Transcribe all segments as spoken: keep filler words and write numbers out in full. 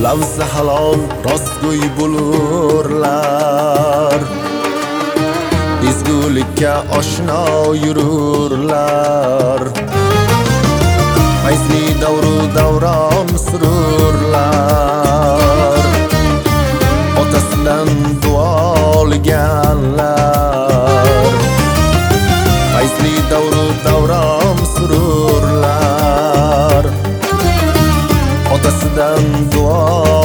Lavzi halol rostgo'y bo'lurlar, ezgulikka oshno yururlar, fayzli davru davron sururlar, otasidan duo olganlar, fayzli davru davron sururlar, otasidan duo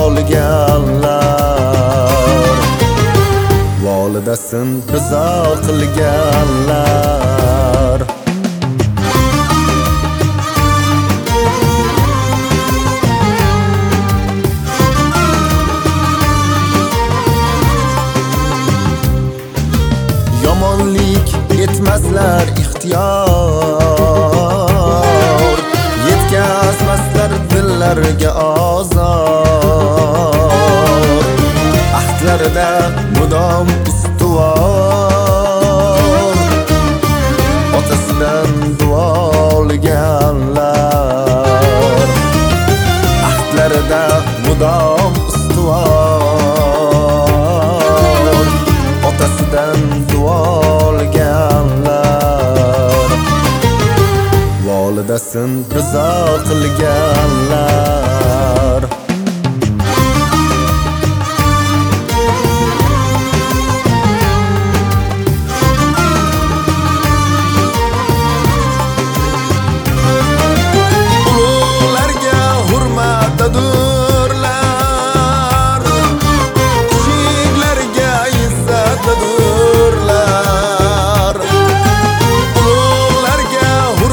olganlar, volidasin rizo qilganlar. Yomonlik etmazlar ixtiyor, yetkazmaslar dillarga ozor, ahdlarida mudom ustuvor, otasidan duo olganlar, ahdlarida mudom ustuvor, otasidan duo olganlar, volidasin rizo qilganlar. Ulug'larga hurmatadurlar, kichiklarga izzatadurlar, ulug'larga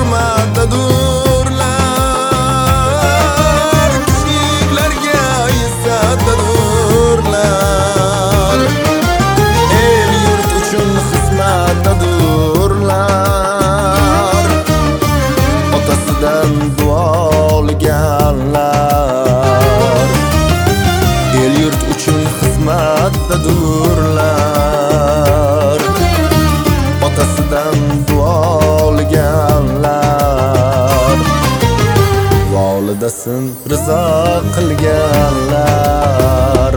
hurmatadurlar, kichiklarga izzatadurlar, el yurt uchun xizmatdadurlar, otasidan duo olganlar, el yurt uchun xizmatdadurlar, otasidan duo olganlar, volidasin rizo qilganlar.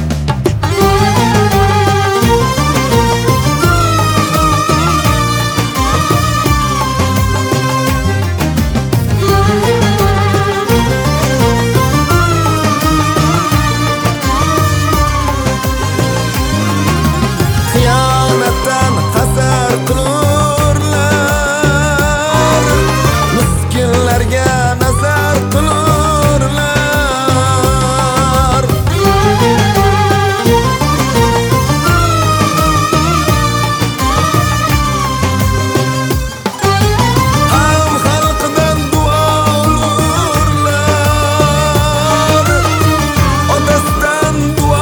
Xiyonatdan hazar qilurlar, miskinlarga nazar qilurlar, ham xalqidan duo olurlar, otasidan duo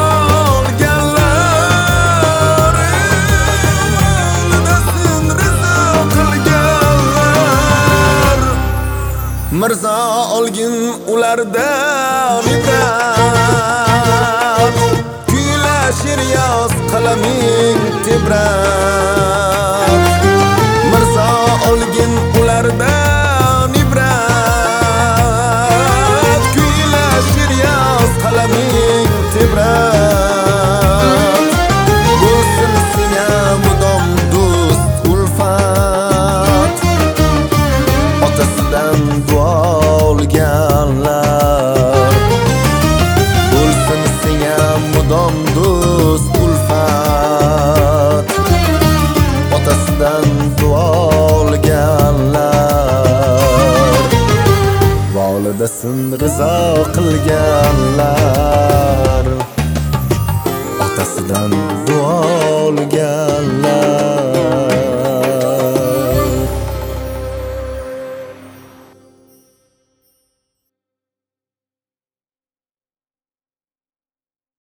olganlar, volidasin rizo qilganlar. Mirzo olgin ulardan ibrat, kuyla she'r yoz qalaming tebrat. Mirzo olgin ulardan ibrat, kuyla she'r yoz qalaming tebrat. Bo'lsin senga mudom do'st ulfat, otasidan duo olganlar, bo'lsin senga mudom do'st ulfat, otasidan duo olganlar, volidasin rizo qilganlar, otasidan duo olganlar.